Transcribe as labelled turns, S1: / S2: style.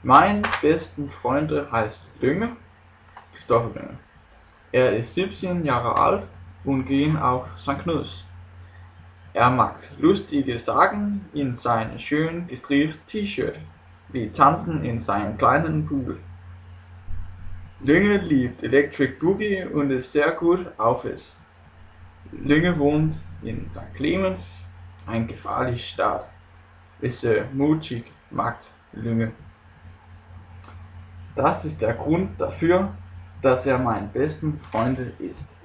S1: Mein besten Freund heißt Lynge, Christopher Lynge. Er ist 17 Jahre alt und geht auf St. Knuds. Er macht lustige Sachen in seinem schön gestrieften T-Shirt, wie tanzen in seinem kleinen Pool. Lynge liebt Electric Boogie und ist sehr gut auf es. Lynge wohnt in St. Clemens, ein gefährliche Stadt. Ist mutig, mag Lynge. Das ist der Grund dafür, dass er mein bester Freund ist.